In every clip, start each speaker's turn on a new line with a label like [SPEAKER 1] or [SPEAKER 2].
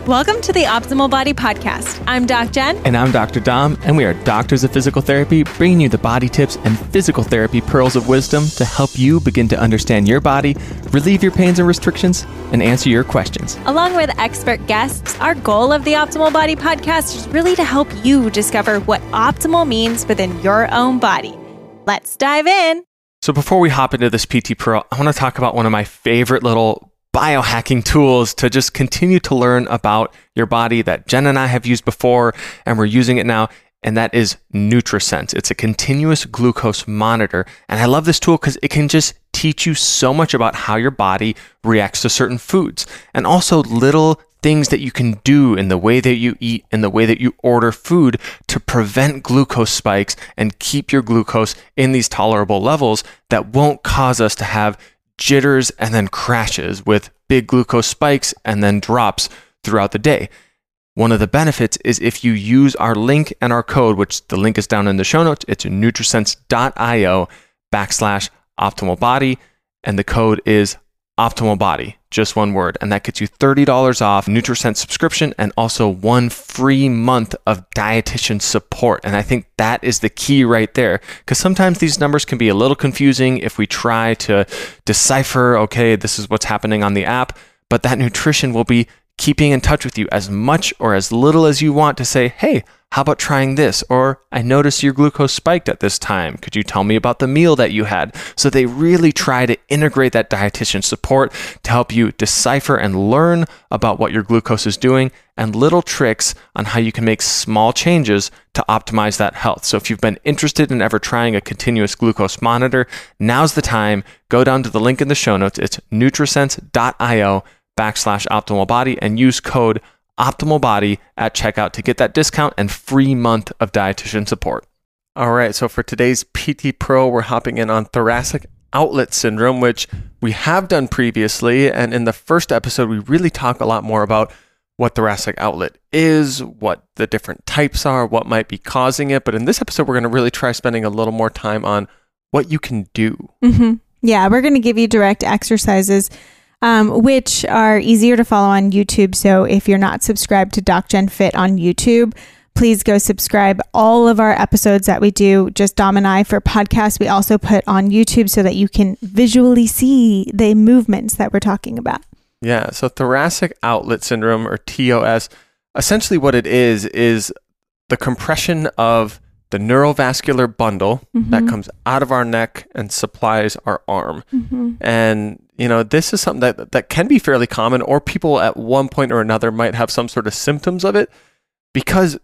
[SPEAKER 1] Welcome to the Optimal Body Podcast. I'm Doc Jen.
[SPEAKER 2] And I'm Dr. Dom, and we are doctors of physical therapy, bringing you the body tips and physical therapy pearls of wisdom to help you begin to understand your body, relieve your pains and restrictions, and answer your questions.
[SPEAKER 1] Along with expert guests, our goal of the Optimal Body Podcast is really to help you discover what optimal means within your own body. Let's dive in.
[SPEAKER 2] So before we hop into this PT Pearl, I want to talk about one of my favorite little biohacking tools to just continue to learn about your body that Jen and I have used before, and we're using it now, and that is NutriSense. It's a continuous glucose monitor, and I love this tool because it can just teach you so much about how your body reacts to certain foods, and also little things that you can do in the way that you eat and the way that you order food to prevent glucose spikes and keep your glucose in these tolerable levels that won't cause us to have jitters and then crashes with big glucose spikes and then drops throughout the day. One of the benefits is if you use our link and our code, which the link is down in the show notes, it's nutrisense.io/optimalbody, and the code is optimalbody, just one word, and that gets you $30 off NutriSense subscription and also 1 free month of dietitian support. And I think that is the key right there, because sometimes these numbers can be a little confusing if we try to decipher, okay, this is what's happening on the app, but that nutrition will be keeping in touch with you as much or as little as you want to say, hey, how about trying this? Or I noticed your glucose spiked at this time. Could you tell me about the meal that you had? So they really try to integrate that dietitian support to help you decipher and learn about what your glucose is doing and little tricks on how you can make small changes to optimize that health. So if you've been interested in ever trying a continuous glucose monitor, now's the time. Go down to the link in the show notes. It's nutrisense.io/optimalbody and use code OptimalBody at checkout to get that discount and free month of dietitian support. All right, so for today's PT Pro, we're hopping in on thoracic outlet syndrome, which we have done previously. And in the first episode, we really talk a lot more about what thoracic outlet is, what the different types are, what might be causing it. But in this episode, we're going to really try spending a little more time on what you can do.
[SPEAKER 1] Mm-hmm. Yeah, we're going to give you direct exercises which are easier to follow on YouTube. So if you're not subscribed to Doc Jen Fit on YouTube, please go subscribe. All of our episodes that we do, just Dom and I for podcasts, we also put on YouTube so that you can visually see the movements that we're talking about.
[SPEAKER 2] Yeah, so thoracic outlet syndrome, or TOS, essentially what it is the compression of the neurovascular bundle that comes out of our neck and supplies our arm. And you know, this is something that can be fairly common, or people at one point or another might have some sort of symptoms of it, because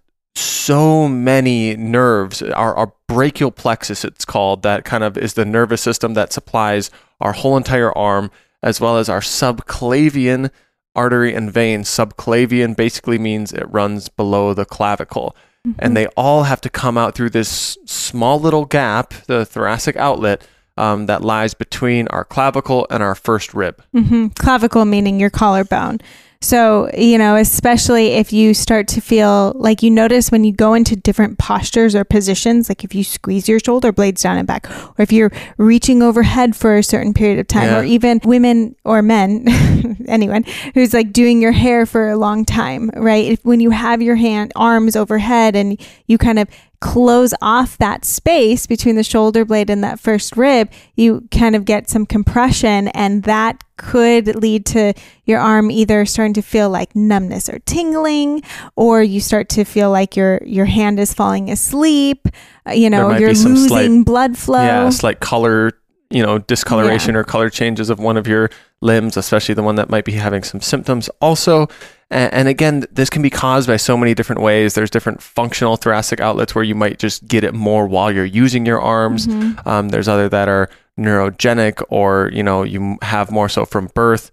[SPEAKER 2] so many nerves, our brachial plexus, it's called, that kind of is the nervous system that supplies our whole entire arm, as well as our subclavian artery and vein. Subclavian basically means it runs below the clavicle. And they all have to come out through this small little gap, the thoracic outlet, that lies between our clavicle and our first rib.
[SPEAKER 1] Clavicle meaning your collarbone. So, you know, especially if you start to feel like you notice when you go into different postures or positions, like if you squeeze your shoulder blades down and back, or if you're reaching overhead for a certain period of time, or even women or men, anyone who's like doing your hair for a long time, right? When you have your arms overhead and you kind of close off that space between the shoulder blade and that first rib, you kind of get some compression, and that could lead to your arm either starting to feel like numbness or tingling, or you start to feel like your hand is falling asleep, you're losing blood flow.
[SPEAKER 2] Yeah, slight color, discoloration or color changes of one of your limbs, especially the one that might be having some symptoms also. And again, this can be caused by so many different ways. There's different functional thoracic outlets where you might just get it more while you're using your arms. There's other that are neurogenic, or, you have more so from birth.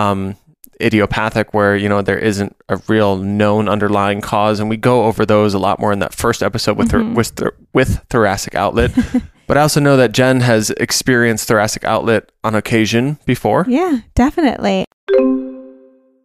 [SPEAKER 2] Idiopathic, where, there isn't a real known underlying cause. And we go over those a lot more in that first episode with thoracic outlet. But I also know that Jen has experienced thoracic outlet on occasion before.
[SPEAKER 1] Yeah, definitely.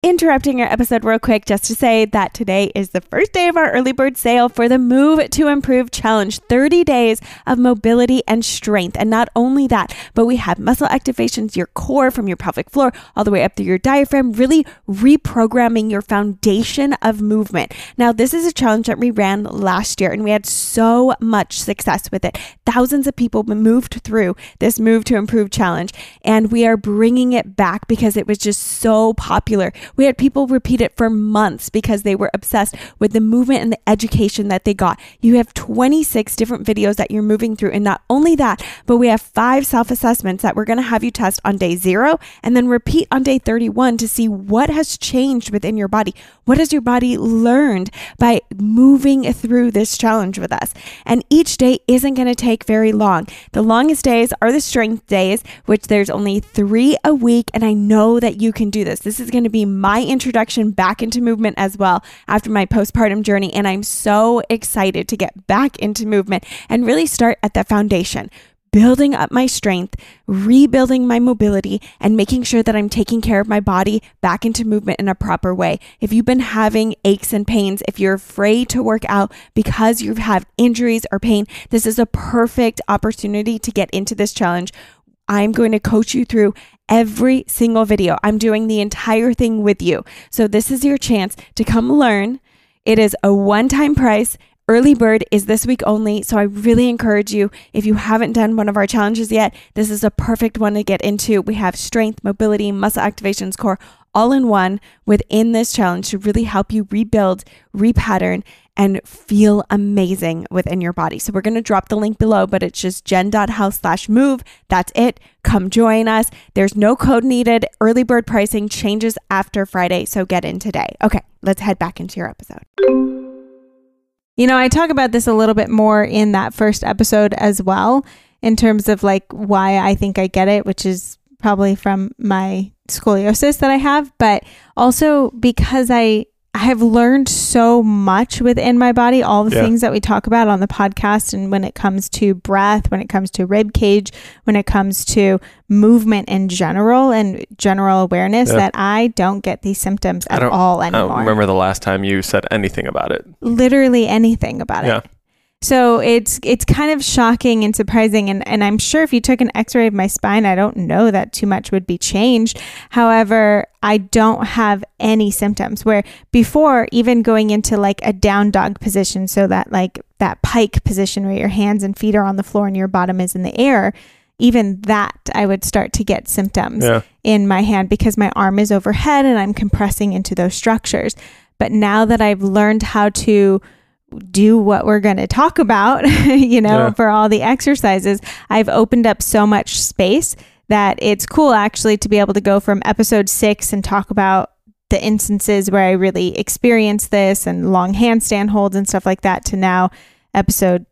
[SPEAKER 3] interrupting our episode real quick just to say that today is the first day of our early bird sale for the Move to Improve Challenge, 30 days of mobility and strength. And not only that, but we have muscle activations, your core from your pelvic floor all the way up through your diaphragm, really reprogramming your foundation of movement. Now, this is a challenge that we ran last year and we had so much success with it. Thousands of people moved through this Move to Improve Challenge, and we are bringing it back because it was just so popular. We had people repeat it for months because they were obsessed with the movement and the education that they got. You have 26 different videos that you're moving through. And not only that, but we have 5 self-assessments that we're going to have you test on day 0 and then repeat on day 31 to see what has changed within your body. What has your body learned by moving through this challenge with us? And each day isn't going to take very long. The longest days are the strength days, which there's only 3 a week. And I know that you can do this. This is going to be my introduction back into movement as well after my postpartum journey. And I'm so excited to get back into movement and really start at the foundation, building up my strength, rebuilding my mobility, and making sure that I'm taking care of my body back into movement in a proper way. If you've been having aches and pains, if you're afraid to work out because you have injuries or pain, this is a perfect opportunity to get into this challenge. I'm going to coach you through every single video. I'm doing the entire thing with you. So this is your chance to come learn. It is a one-time price. Early bird is this week only. So I really encourage you, if you haven't done one of our challenges yet, this is a perfect one to get into. We have strength, mobility, muscle activations, core, all in one within this challenge to really help you rebuild, repattern, and feel amazing within your body. So we're going to drop the link below, but it's just jen.health/move. That's it. Come join us. There's no code needed. Early bird pricing changes after Friday. So get in today. Okay, let's head back into your episode.
[SPEAKER 1] You know, I talk about this a little bit more in that first episode as well, in terms of like why I think I get it, which is probably from my scoliosis that I have, but also because I have learned so much within my body, all the things that we talk about on the podcast. And when it comes to breath, when it comes to rib cage, when it comes to movement in general and general awareness, that I don't get these symptoms at all anymore.
[SPEAKER 2] I don't remember the last time you said anything about it.
[SPEAKER 1] Literally anything about it. So it's kind of shocking and surprising. And I'm sure if you took an x-ray of my spine, I don't know that too much would be changed. However, I don't have any symptoms, where before, even going into like a down dog position, so that like that pike position where your hands and feet are on the floor and your bottom is in the air, even that I would start to get symptoms in my hand because my arm is overhead and I'm compressing into those structures. But now that I've learned how to do what we're going to talk about, for all the exercises, I've opened up so much space that it's cool actually to be able to go from episode 6 and talk about the instances where I really experienced this and long handstand holds and stuff like that, to now episode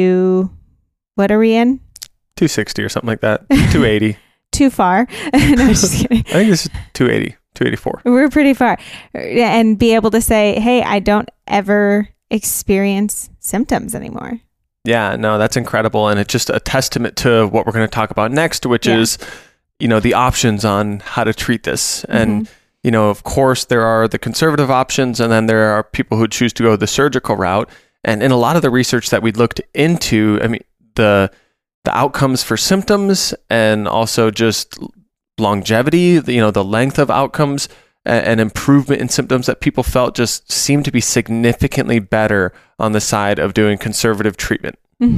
[SPEAKER 1] 2, what are we in?
[SPEAKER 2] 260 or something like that. 280.
[SPEAKER 1] Too far. No, just kidding.
[SPEAKER 2] I think this is 280, 284.
[SPEAKER 1] We're pretty far. And be able to say, hey, I don't ever experience symptoms anymore.
[SPEAKER 2] Yeah, no, that's incredible. And it's just a testament to what we're going to talk about next, which is, the options on how to treat this. And, of course, there are the conservative options, and then there are people who choose to go the surgical route. And in a lot of the research that we looked into, I mean, the outcomes for symptoms and also just longevity, the length of outcomes and improvement in symptoms that people felt just seemed to be significantly better on the side of doing conservative treatment.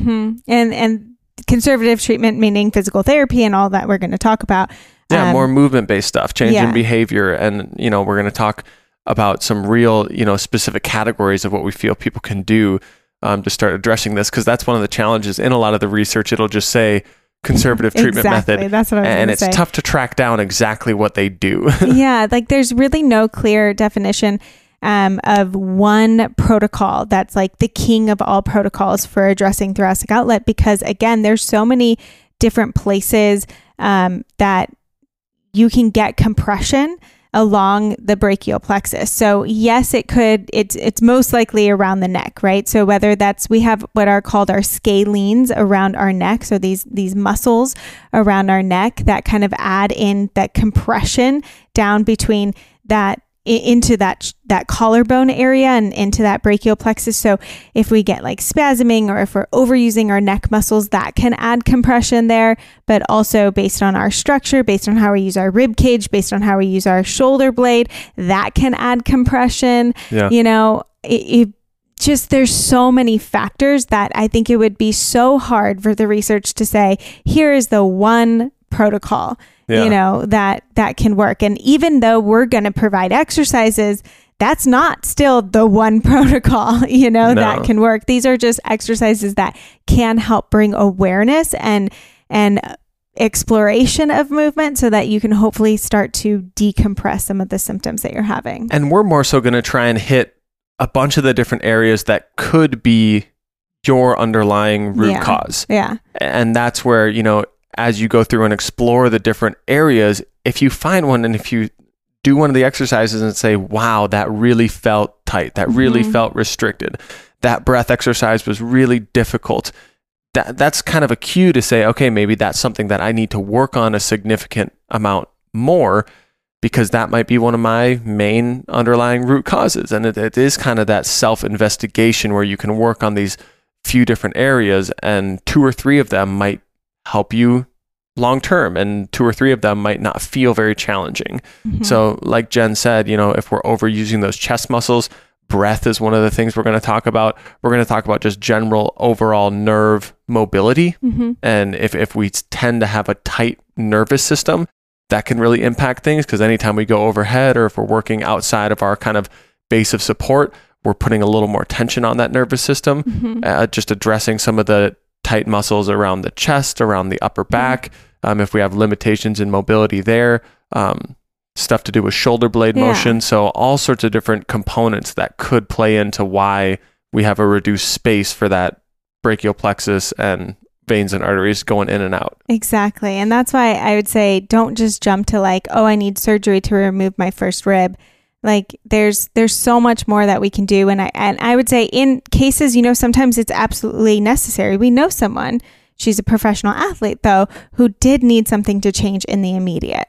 [SPEAKER 1] And conservative treatment meaning physical therapy and all that we're going to talk about.
[SPEAKER 2] More movement-based stuff, change in behavior. And, we're going to talk about some real, specific categories of what we feel people can do to start addressing this. Because that's one of the challenges in a lot of the research. It'll just say conservative treatment method.
[SPEAKER 1] That's what I was
[SPEAKER 2] and it's
[SPEAKER 1] say.
[SPEAKER 2] Tough to track down exactly what they do.
[SPEAKER 1] Like there's really no clear definition of one protocol that's like the king of all protocols for addressing thoracic outlet, because again, there's so many different places that you can get compression along the brachial plexus. So yes, it's most likely around the neck, right? So whether we have what are called our scalenes around our neck. So these muscles around our neck that kind of add in that compression down between that into that collarbone area and into that brachial plexus. So if we get like spasming or if we're overusing our neck muscles, that can add compression there. But also based on our structure, based on how we use our rib cage, based on how we use our shoulder blade, that can add compression.
[SPEAKER 2] Yeah.
[SPEAKER 1] You know, it just, there's so many factors that I think it would be so hard for the research to say, here is the one protocol, you know, that can work. And even though we're going to provide exercises, that's not still the one protocol, you know, that can work. These are just exercises that can help bring awareness and exploration of movement so that you can hopefully start to decompress some of the symptoms that you're having.
[SPEAKER 2] And we're more so going to try and hit a bunch of the different areas that could be your underlying root cause.
[SPEAKER 1] Yeah.
[SPEAKER 2] And that's where, you know, as you go through and explore the different areas, if you find one and if you do one of the exercises and say, wow, that really felt tight, that really felt restricted, that breath exercise was really difficult, that's kind of a cue to say, okay, maybe that's something that I need to work on a significant amount more, because that might be one of my main underlying root causes. And it is kind of that self-investigation where you can work on these few different areas, and 2 or 3 of them might help you long term, and 2 or 3 of them might not feel very challenging. So like Jen said, you know, if we're overusing those chest muscles, breath is one of the things we're going to talk about. We're going to talk about just general overall nerve mobility. And if we tend to have a tight nervous system, that can really impact things, because anytime we go overhead or if we're working outside of our kind of base of support, we're putting a little more tension on that nervous system, just addressing some of the tight muscles around the chest, around the upper back. If we have limitations in mobility there, stuff to do with shoulder blade motion. So all sorts of different components that could play into why we have a reduced space for that brachial plexus and veins and arteries going in and out. Exactly.
[SPEAKER 1] And that's why I would say, don't just jump to like, oh, I need surgery to remove my first rib. Like there's so much more that we can do. And I would say in cases, you know, sometimes it's absolutely necessary. We know someone, she's a professional athlete though, who did need something to change in the immediate.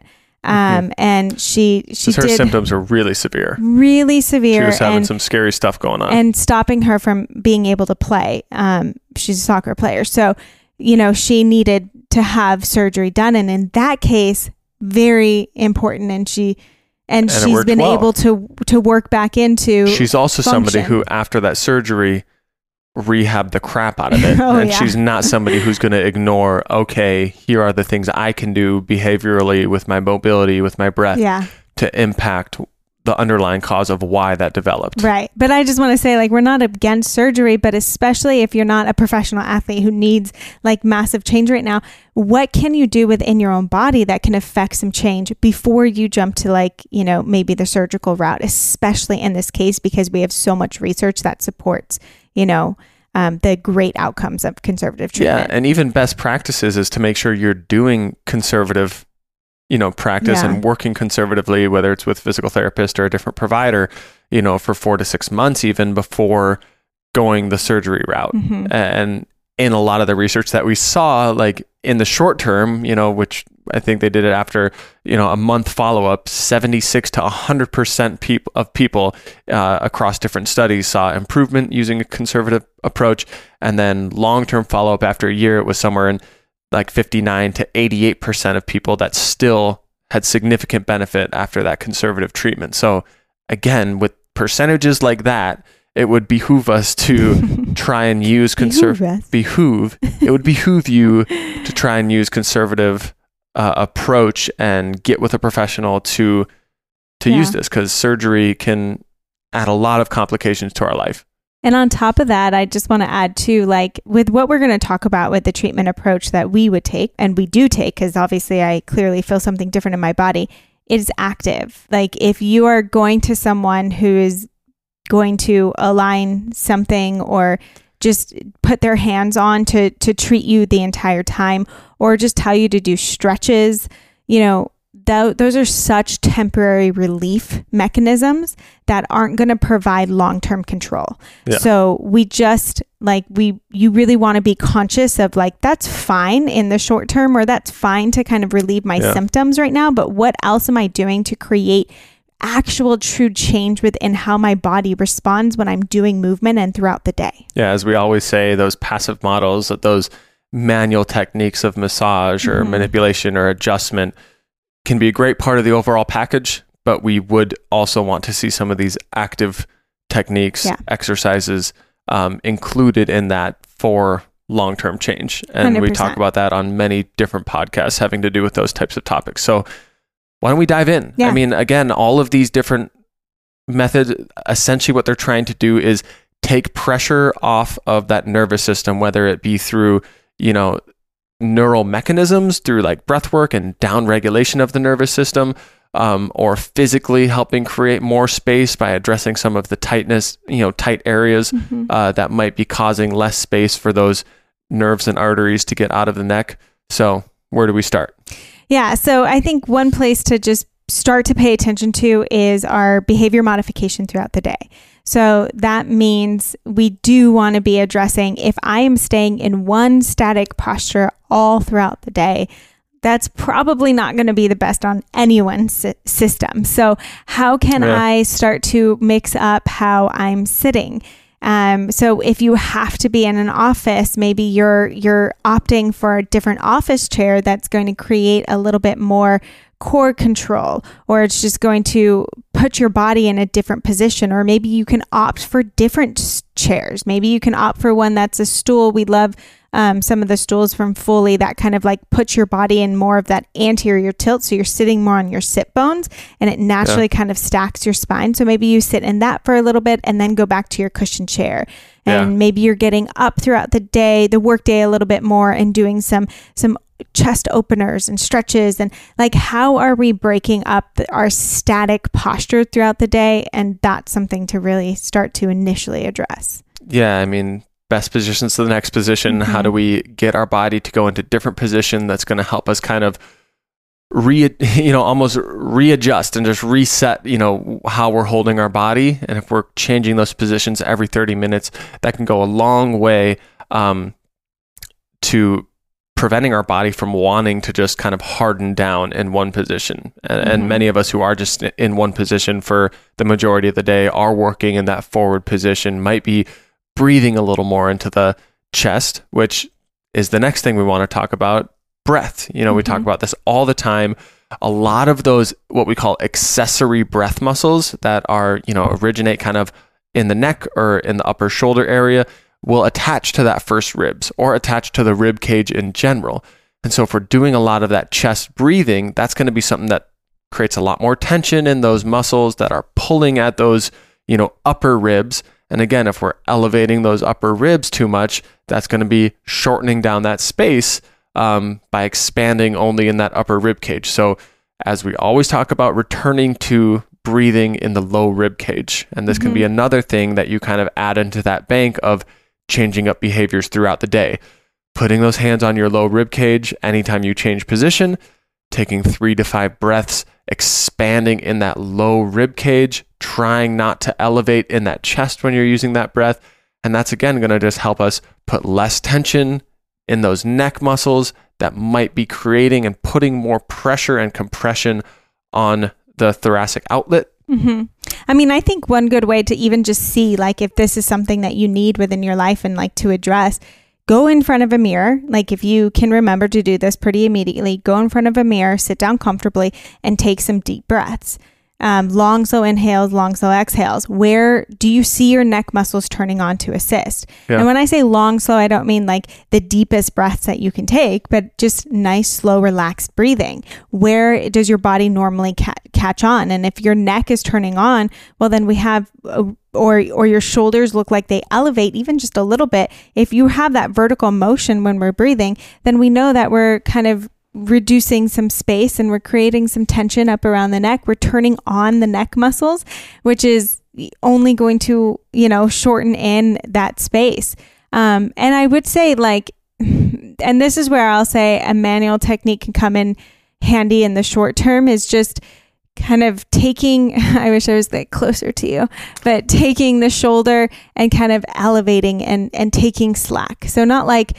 [SPEAKER 1] And she
[SPEAKER 2] her symptoms were really severe.
[SPEAKER 1] She
[SPEAKER 2] was having some scary stuff going on.
[SPEAKER 1] And stopping her from being able to play. She's a soccer player. So, you know, she needed to have surgery done. And in that case, very important. And she's been able to work back into.
[SPEAKER 2] She's also somebody who, after that surgery, rehab the crap out of it. She's not somebody who's going to ignore, okay, here are the things I can do behaviorally with my mobility, with my breath to impact the underlying cause of why that developed.
[SPEAKER 1] Right. But I just want to say, like, we're not against surgery, but especially if you're not a professional athlete who needs like massive change right now, what can you do within your own body that can affect some change before you jump to like, you know, maybe the surgical route, especially in this case, because we have so much research that supports, you know, the great outcomes of conservative treatment.
[SPEAKER 2] Yeah. And even best practices is to make sure you're doing conservative, you know, practice and working conservatively, whether it's with physical therapist or a different provider, you know, for 4 to 6 months, even before going the surgery route. And in a lot of the research that we saw, like in the short term, you know, which I think they did it after, you know, a month follow-up, 76 to 100% of people across different studies saw improvement using a conservative approach. And then long-term follow-up after a year, it was somewhere in like 59 to 88% of people that still had significant benefit after that conservative treatment. So again, with percentages like that, it would behoove us to try and use it would behoove you to try and use conservative approach and get with a professional to use this, because surgery can add a lot of complications to our life.
[SPEAKER 1] And on top of that, I just want to add too, like with what we're going to talk about with the treatment approach that we would take, and we do take, because obviously I clearly feel something different in my body, it is active. Like if you are going to someone who is going to align something or just put their hands on to treat you the entire time, or just tell you to do stretches, you know, those are such temporary relief mechanisms that aren't going to provide long-term control. So we just you really want to be conscious of like, that's fine in the short term, or that's fine to kind of relieve my symptoms right now, but what else am I doing to create actual true change within how my body responds when I'm doing movement and throughout the day.
[SPEAKER 2] Yeah, as we always say, those passive models, those manual techniques of massage or manipulation or adjustment can be a great part of the overall package, but we would also want to see some of these active techniques, exercises included in that for long-term change. And
[SPEAKER 1] 100%.
[SPEAKER 2] We talk about that on many different podcasts having to do with those types of topics. So why don't we dive in?
[SPEAKER 1] Yeah.
[SPEAKER 2] I mean, again, all of these different methods, essentially what they're trying to do is take pressure off of that nervous system, whether it be through, neural mechanisms, through like breath work and down regulation of the nervous system, or physically helping create more space by addressing some of the tightness, tight areas that might be causing less space for those nerves and arteries to get out of the neck. So where do we start?
[SPEAKER 1] Yeah. So I think one place to just start to pay attention to is our behavior modification throughout the day. So that means we do want to be addressing, if I am staying in one static posture all throughout the day, that's probably not going to be the best on anyone's system. So how can I start to mix up how I'm sitting? So if you have to be in an office, maybe you're opting for a different office chair that's going to create a little bit more core control, or it's just going to put your body in a different position. Or maybe you can opt for different chairs. Maybe you can opt for one that's a stool. We love some of the stools from Foley that kind of like puts your body in more of that anterior tilt. So you're sitting more on your sit bones and it naturally kind of stacks your spine. So maybe you sit in that for a little bit and then go back to your cushion chair. And maybe you're getting up throughout the day, the work day a little bit more, and doing some chest openers and stretches. And like, how are we breaking up our static posture throughout the day? And that's something to really start to initially address.
[SPEAKER 2] Yeah. I mean, best positions to the next position. How do we get our body to go into different position that's going to help us kind of almost readjust and just reset, how we're holding our body. And if we're changing those positions every 30 minutes, that can go a long way to preventing our body from wanting to just kind of harden down in one position. And many of us who are just in one position for the majority of the day are working in that forward position, might be breathing a little more into the chest, which is the next thing we want to talk about. Breath. We talk about this all the time. A lot of those, what we call accessory breath muscles that are, originate kind of in the neck or in the upper shoulder area, will attach to that first ribs or attach to the rib cage in general. And so if we're doing a lot of that chest breathing, that's going to be something that creates a lot more tension in those muscles that are pulling at those, upper ribs. And again, if we're elevating those upper ribs too much, that's going to be shortening down that space by expanding only in that upper rib cage. So as we always talk about, returning to breathing in the low rib cage. And this can be another thing that you kind of add into that bank of changing up behaviors throughout the day. Putting those hands on your low rib cage anytime you change position, taking 3 to 5 breaths, expanding in that low rib cage, trying not to elevate in that chest when you're using that breath. And that's again going to just help us put less tension in those neck muscles that might be creating and putting more pressure and compression on the thoracic outlet.
[SPEAKER 1] I mean, I think one good way to even just see, like, if this is something that you need within your life and like to address, go in front of a mirror. Like, if you can remember to do this pretty immediately, go in front of a mirror, sit down comfortably and take some deep breaths. Long, slow inhales, long, slow exhales. Where do you see your neck muscles turning on to assist? Yeah. And when I say long, slow, I don't mean like the deepest breaths that you can take, but just nice, slow, relaxed breathing. Where does your body normally catch on? And if your neck is turning on, well, then we have, or your shoulders look like they elevate even just a little bit. If you have that vertical motion when we're breathing, then we know that we're kind of reducing some space and we're creating some tension up around the neck. We're turning on the neck muscles, which is only going to, shorten in that space. And I would say like, and this is where I'll say a manual technique can come in handy in the short term, is just kind of taking, I wish I was like closer to you, but taking the shoulder and kind of elevating and taking slack. So not like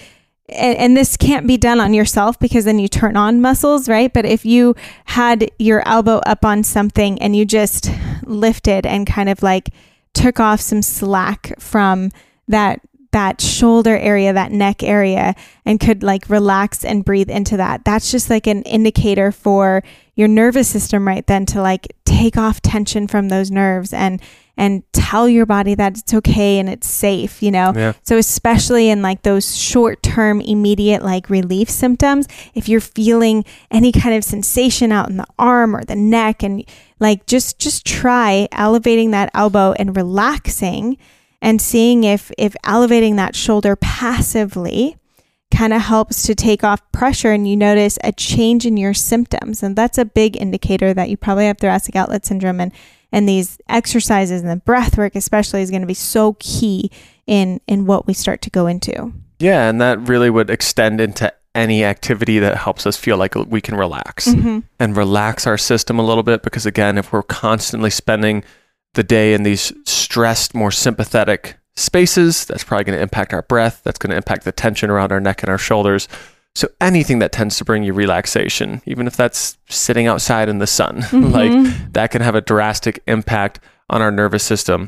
[SPEAKER 1] and this can't be done on yourself because then you turn on muscles, right? But if you had your elbow up on something and you just lifted and kind of like took off some slack from that shoulder area, that neck area, and could like relax and breathe into that, that's just like an indicator for your nervous system right then to like take off tension from those nerves and tell your body that it's okay and it's safe, you know?
[SPEAKER 2] Yeah.
[SPEAKER 1] So especially in like those short-term, immediate like relief symptoms, if you're feeling any kind of sensation out in the arm or the neck, and like just try elevating that elbow and relaxing and seeing if elevating that shoulder passively kind of helps to take off pressure and you notice a change in your symptoms. And that's a big indicator that you probably have thoracic outlet syndrome, and these exercises and the breath work especially is going to be so key in what we start to go into.
[SPEAKER 2] Yeah, and that really would extend into any activity that helps us feel like we can relax and relax our system a little bit, because again, if we're constantly spending the day in these stressed, more sympathetic spaces, that's probably going to impact our breath. That's going to impact the tension around our neck and our shoulders. So anything that tends to bring you relaxation, even if that's sitting outside in the sun, like that can have a drastic impact on our nervous system.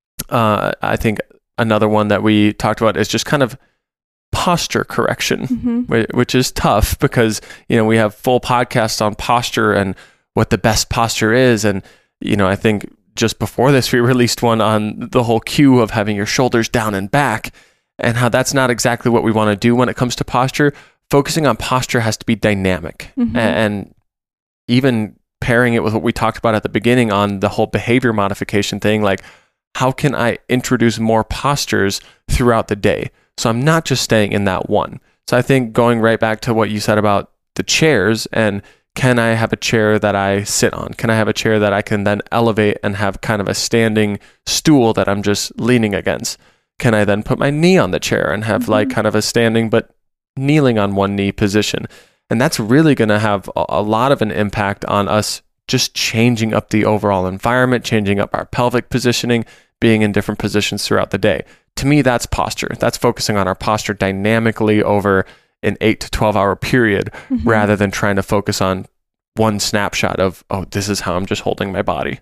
[SPEAKER 2] I think another one that we talked about is just kind of posture correction, which is tough because, you know, we have full podcasts on posture and what the best posture is. And, you know, I think just before this, we released one on the whole cue of having your shoulders down and back and how that's not exactly what we want to do when it comes to posture. Focusing on posture has to be dynamic, and even pairing it with what we talked about at the beginning on the whole behavior modification thing, like how can I introduce more postures throughout the day? So I'm not just staying in that one. So I think going right back to what you said about the chairs, and can I have a chair that I sit on? Can I have a chair that I can then elevate and have kind of a standing stool that I'm just leaning against? Can I then put my knee on the chair and have like kind of a standing but kneeling on one knee position? And that's really going to have a lot of an impact on us just changing up the overall environment, changing up our pelvic positioning, being in different positions throughout the day. To me, that's posture. That's focusing on our posture dynamically over an 8 to 12 hour period rather than trying to focus on one snapshot of, oh, this is how I'm just holding my body.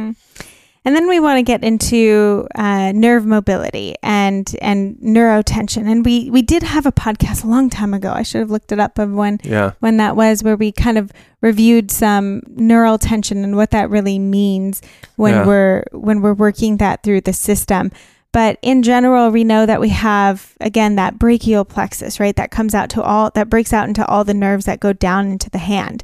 [SPEAKER 1] And then we want to get into nerve mobility and neurotension. And we did have a podcast a long time ago. I should have looked it up of when that was, where we kind of reviewed some neural tension and what that really means when we're working that through the system. But in general, we know that we have, again, that brachial plexus, right? That breaks out into all the nerves that go down into the hand.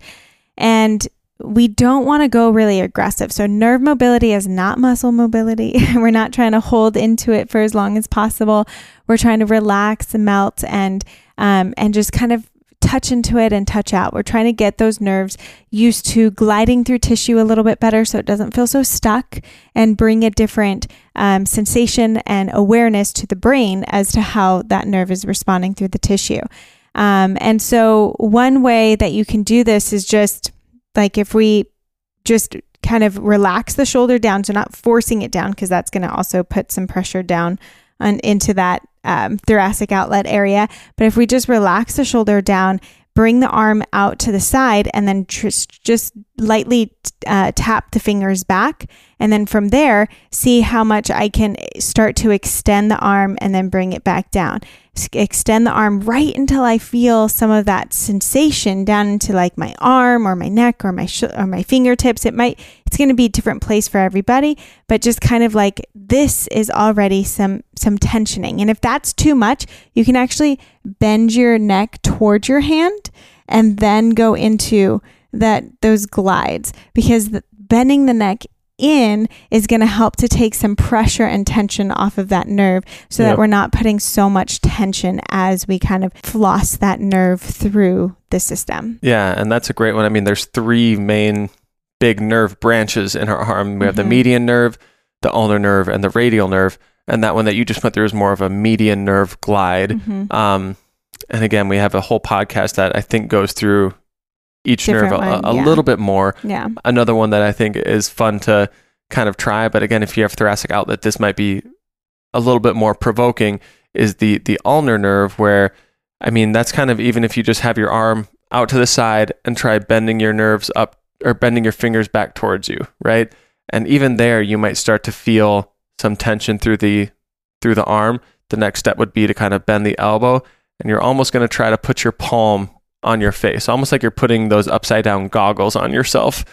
[SPEAKER 1] And we don't want to go really aggressive. So nerve mobility is not muscle mobility. We're not trying to hold into it for as long as possible. We're trying to relax and melt and just kind of touch into it and touch out. We're trying to get those nerves used to gliding through tissue a little bit better so it doesn't feel so stuck, and bring a different sensation and awareness to the brain as to how that nerve is responding through the tissue. And so one way that you can do this is just like if we just kind of relax the shoulder down, so not forcing it down, because that's going to also put some pressure down into that thoracic outlet area. But if we just relax the shoulder down, bring the arm out to the side, and then just lightly tap the fingers back. And then from there, see how much I can start to extend the arm and then bring it back down. Extend the arm right until I feel some of that sensation down into like my arm or my neck or my fingertips. It's going to be a different place for everybody, but just kind of like this is already some tensioning. And if that's too much, you can actually bend your neck towards your hand and then go into those glides, because bending the neck in is going to help to take some pressure and tension off of that nerve, so that we're not putting so much tension as we kind of floss that nerve through the system.
[SPEAKER 2] Yeah, and that's a great one. I mean, there's 3 main big nerve branches in our arm. We have the median nerve, the ulnar nerve, and the radial nerve. And that one that you just went through is more of a median nerve glide. And again, we have a whole podcast that I think goes through each nerve a little bit more. Yeah. Another one that I think is fun to kind of try, but again, if you have thoracic outlet, this might be a little bit more provoking, is the ulnar nerve, where I mean, that's kind of even if you just have your arm out to the side and try bending your nerves up or bending your fingers back towards you, right? And even there, you might start to feel some tension through the arm. The next step would be to kind of bend the elbow, and you're almost going to try to put your palm on your face, almost like you're putting those upside down goggles on yourself.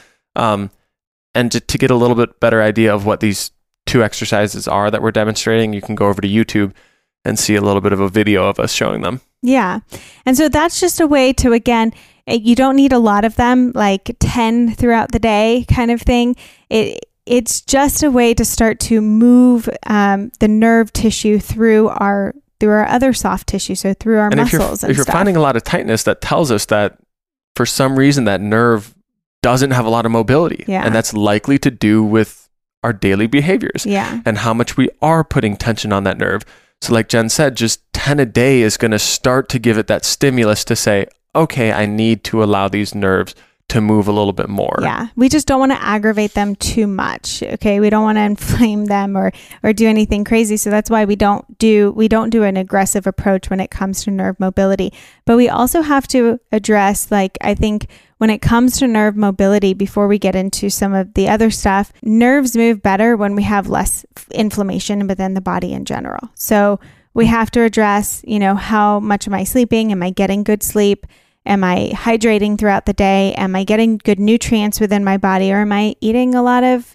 [SPEAKER 2] And to get a little bit better idea of what these 2 exercises are that we're demonstrating, you can go over to YouTube and see a little bit of a video of us showing them.
[SPEAKER 1] Yeah. And so that's just a way to, again, you don't need a lot of them, like 10 throughout the day kind of thing. It's just a way to start to move the nerve tissue through our other soft tissue, so through our muscles and
[SPEAKER 2] if you're
[SPEAKER 1] stuff.
[SPEAKER 2] finding a lot of tightness, that tells us that for some reason that nerve doesn't have a lot of mobility.
[SPEAKER 1] Yeah.
[SPEAKER 2] And that's likely to do with our daily behaviors and how much we are putting tension on that nerve. So like Jen said, just 10 a day is going to start to give it that stimulus to say, okay, I need to allow these nerves to move a little bit more.
[SPEAKER 1] Yeah. We just don't want to aggravate them too much. Okay. We don't want to inflame them or do anything crazy. So that's why we don't do an aggressive approach when it comes to nerve mobility. But we also have to address, like, I think when it comes to nerve mobility, before we get into some of the other stuff, nerves move better when we have less inflammation within the body in general. So we have to address, how much am I sleeping? Am I getting good sleep? Am I hydrating throughout the day? Am I getting good nutrients within my body? Or am I eating a lot of,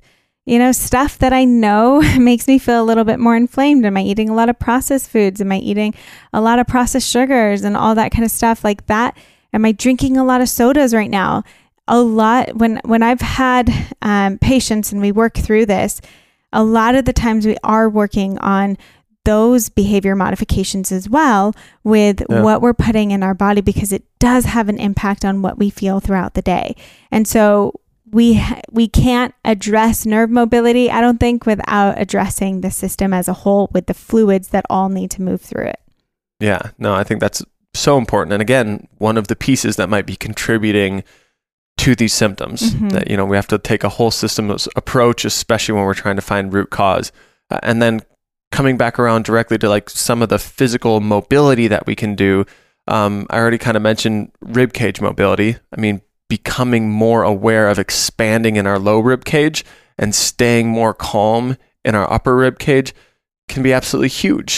[SPEAKER 1] stuff that I know makes me feel a little bit more inflamed? Am I eating a lot of processed foods? Am I eating a lot of processed sugars and all that kind of stuff like that? Am I drinking a lot of sodas right now? A lot. When I've had patients and we work through this, a lot of the times we are working on those behavior modifications as well with what we're putting in our body, because it does have an impact on what we feel throughout the day. And so we can't address nerve mobility, I don't think, without addressing the system as a whole with the fluids that all need to move through it.
[SPEAKER 2] Yeah, no, I think that's so important. And again, one of the pieces that might be contributing to these symptoms that, we have to take a whole system approach, especially when we're trying to find root cause. And then coming back around directly to like some of the physical mobility that we can do. I already kind of mentioned rib cage mobility. I mean, becoming more aware of expanding in our low rib cage and staying more calm in our upper rib cage can be absolutely huge.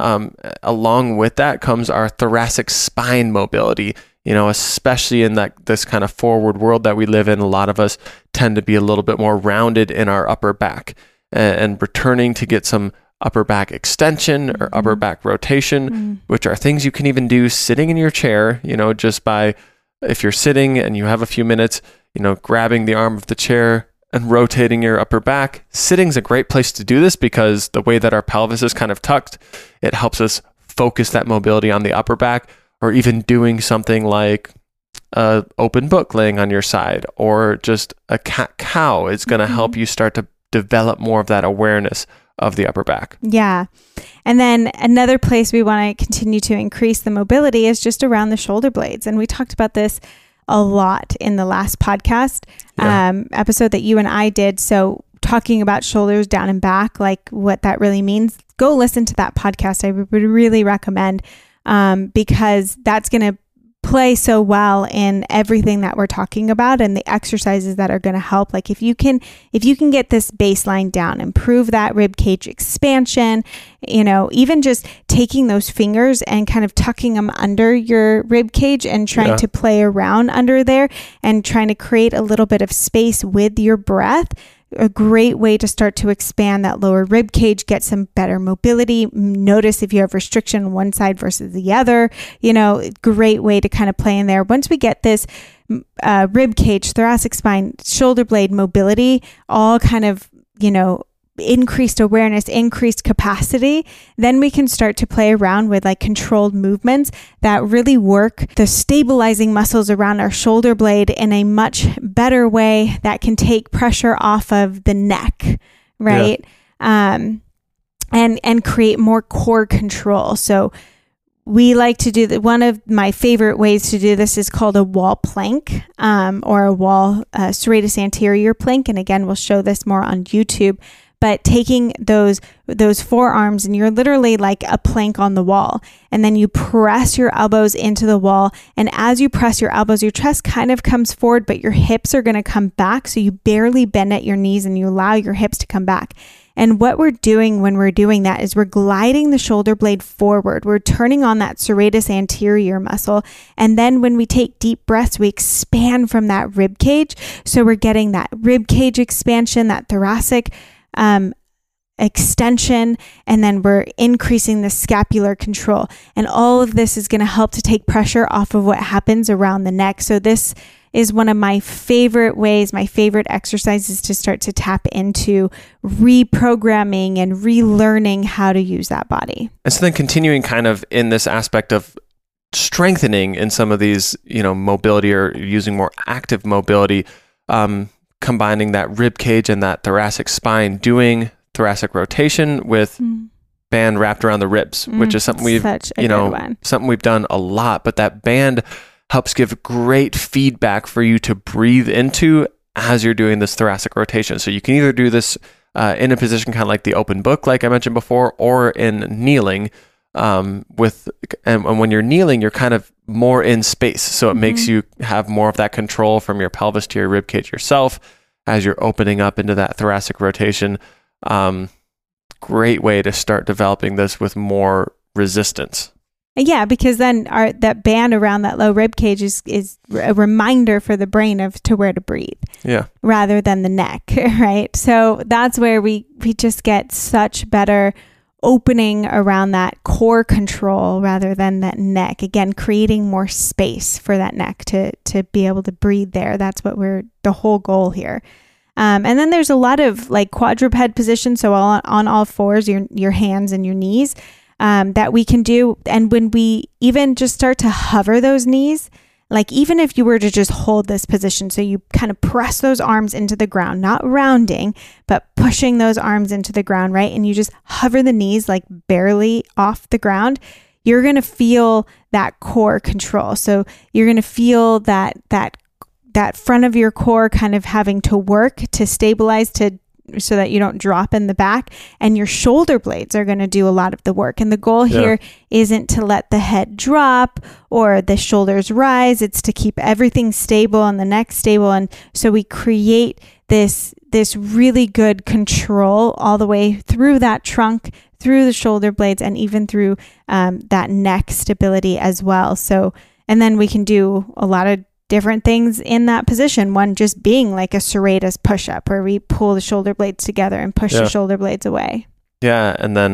[SPEAKER 2] Along with that comes our thoracic spine mobility, especially in this kind of forward world that we live in. A lot of us tend to be a little bit more rounded in our upper back, and returning to get some upper back extension or upper back rotation, which are things you can even do sitting in your chair, just by, if you're sitting and you have a few minutes, grabbing the arm of the chair and rotating your upper back. Sitting's a great place to do this because the way that our pelvis is kind of tucked, it helps us focus that mobility on the upper back, or even doing something like a open book laying on your side, or just a cat-cow is going to help you start to develop more of that awareness of the upper back. Yeah.
[SPEAKER 1] And then another place we want to continue to increase the mobility is just around the shoulder blades. And we talked about this a lot in the last podcast episode that you and I did. So talking about shoulders down and back, like what that really means, go listen to that podcast. I would really recommend, because that's going to play so well in everything that we're talking about and the exercises that are going to help. Like if you can get this baseline down, improve that rib cage expansion, even just taking those fingers and kind of tucking them under your rib cage and trying to play around under there and trying to create a little bit of space with your breath. A great way to start to expand that lower rib cage, get some better mobility. Notice if you have restriction on one side versus the other, great way to kind of play in there. Once we get this rib cage, thoracic spine, shoulder blade mobility, all kind of, increased awareness, increased capacity, then we can start to play around with like controlled movements that really work the stabilizing muscles around our shoulder blade in a much better way that can take pressure off of the neck, right? And create more core control. So we like to do that. One of my favorite ways to do this is called a wall plank, or a wall serratus anterior plank. And again, we'll show this more on YouTube. but taking those forearms, and you're literally like a plank on the wall, and then you press your elbows into the wall, and as you press your elbows, your chest kind of comes forward, but your hips are going to come back, so you barely bend at your knees and you allow your hips to come back. And what we're doing when we're doing that is we're gliding the shoulder blade forward. We're turning on that serratus anterior muscle. And then when we take deep breaths, we expand from that rib cage. So we're getting that rib cage expansion, that thoracic extension, and then we're increasing the scapular control. And all of this is going to help to take pressure off of what happens around the neck. So this is one of my favorite ways, my favorite exercises to start to tap into reprogramming and relearning how to use that body.
[SPEAKER 2] And so then continuing kind of in this aspect of strengthening in some of these, mobility or using more active mobility, combining that rib cage and that thoracic spine, doing thoracic rotation with band wrapped around the ribs, which is something we've, something we've done a lot, but that band helps give great feedback for you to breathe into as you're doing this thoracic rotation. So you can either do this in a position kind of like the open book, like I mentioned before, or in kneeling. And when you're kneeling, you're kind of more in space. So it makes you have more of that control from your pelvis to your rib cage yourself as you're opening up into that thoracic rotation. Great way to start developing this with more resistance.
[SPEAKER 1] Yeah, because then that band around that low rib cage is a reminder for the brain of to where to breathe.
[SPEAKER 2] Yeah.
[SPEAKER 1] Rather than the neck, right? So that's where we just get such better opening around that core control rather than that neck. Again, creating more space for that neck to be able to breathe there. That's what the whole goal here. And then there's a lot of like quadruped positions. So on all fours, your hands and your knees. That we can do. And when we even just start to hover those knees, like even if you were to just hold this position, so you kind of press those arms into the ground, not rounding, but pushing those arms into the ground, right? And you just hover the knees like barely off the ground, you're going to feel that core control. So you're going to feel that front of your core kind of having to work to stabilize so that you don't drop in the back, and your shoulder blades are going to do a lot of the work. And the goal here isn't to let the head drop or the shoulders rise. It's to keep everything stable and the neck stable. And so we create this really good control all the way through that trunk, through the shoulder blades, and even through that neck stability as well. So, and then we can do a lot of different things in that position. One just being like a serratus push-up where we pull the shoulder blades together and push the shoulder blades away.
[SPEAKER 2] Yeah. And then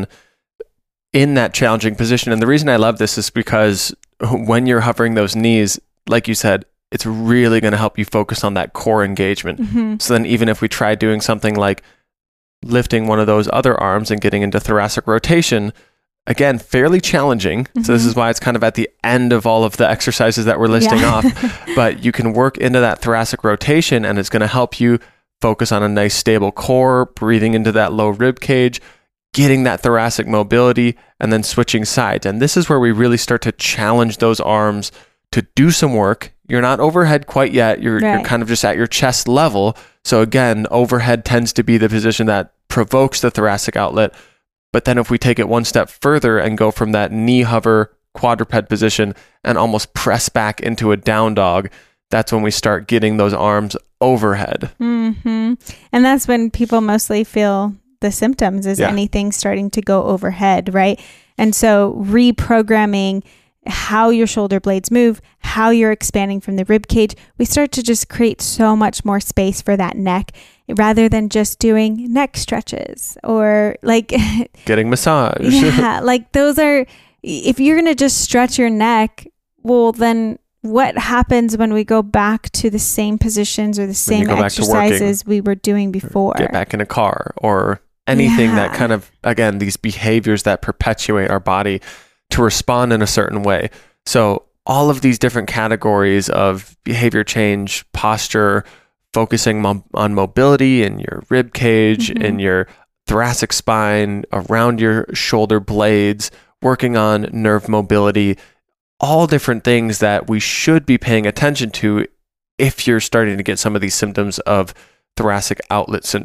[SPEAKER 2] in that challenging position, and the reason I love this is because when you're hovering those knees, like you said, it's really going to help you focus on that core engagement. So then even if we try doing something like lifting one of those other arms and getting into thoracic rotation, again, fairly challenging. So this is why it's kind of at the end of all of the exercises that we're listing off. But you can work into that thoracic rotation, and it's going to help you focus on a nice stable core, breathing into that low rib cage, getting that thoracic mobility, and then switching sides. And this is where we really start to challenge those arms to do some work. You're not overhead quite yet. You're kind of just at your chest level. So again, overhead tends to be the position that provokes the thoracic outlet. But then if we take it one step further and go from that knee hover quadruped position and almost press back into a down dog, that's when we start getting those arms overhead.
[SPEAKER 1] And that's when people mostly feel the symptoms is anything starting to go overhead, right? And so reprogramming how your shoulder blades move, how you're expanding from the rib cage, we start to just create so much more space for that neck rather than just doing neck stretches or like
[SPEAKER 2] getting massage.
[SPEAKER 1] Like those are, if you're going to just stretch your neck, well, then what happens when we go back to the same positions or the same exercises we were doing before?
[SPEAKER 2] Get back in a car or anything that kind of, again, these behaviors that perpetuate our body to respond in a certain way. So all of these different categories of behavior change, posture, focusing on mobility in your rib cage, in your thoracic spine, around your shoulder blades, working on nerve mobility, all different things that we should be paying attention to if you're starting to get some of these symptoms of thoracic outlet syndrome.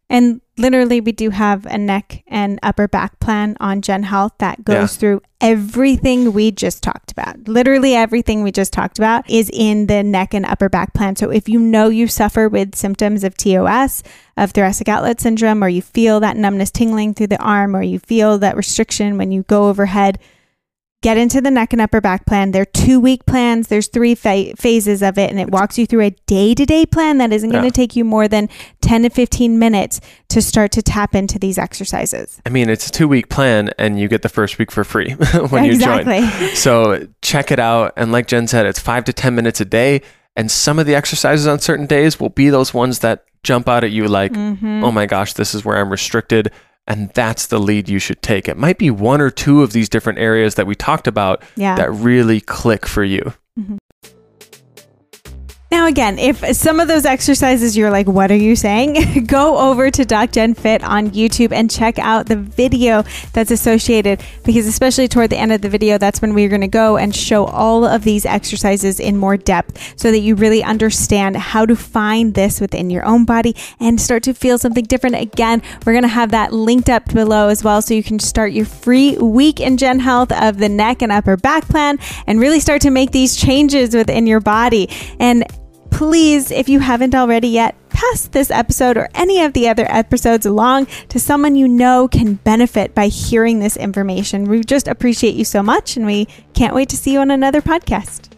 [SPEAKER 1] And literally, we do have a neck and upper back plan on Gen Health that goes through everything we just talked about. Literally everything we just talked about is in the neck and upper back plan. So if you know you suffer with symptoms of TOS, of thoracic outlet syndrome, or you feel that numbness tingling through the arm, or you feel that restriction when you go overhead, get into the neck and upper back plan. They're 2-week plans. There's 3 phases of it, and it walks you through a day-to-day plan that isn't going to take you more than 10 to 15 minutes to start to tap into these exercises.
[SPEAKER 2] I mean, it's a 2-week plan, and you get the first week for free when you join. So check it out. And like Jen said, it's 5 to 10 minutes a day. And some of the exercises on certain days will be those ones that jump out at you like, oh my gosh, this is where I'm restricted. And that's the lead you should take. It might be 1 or 2 of these different areas that we talked about that really click for you.
[SPEAKER 1] Now, again, if some of those exercises you're like, what are you saying? Go over to Doc Jen Fit on YouTube and check out the video that's associated, because especially toward the end of the video, that's when we're going to go and show all of these exercises in more depth so that you really understand how to find this within your own body and start to feel something different. Again, we're going to have that linked up below as well, so you can start your free week in Gen Health of the neck and upper back plan and really start to make these changes within your body. And please, if you haven't already yet, pass this episode or any of the other episodes along to someone you know can benefit by hearing this information. We just appreciate you so much, and we can't wait to see you on another podcast.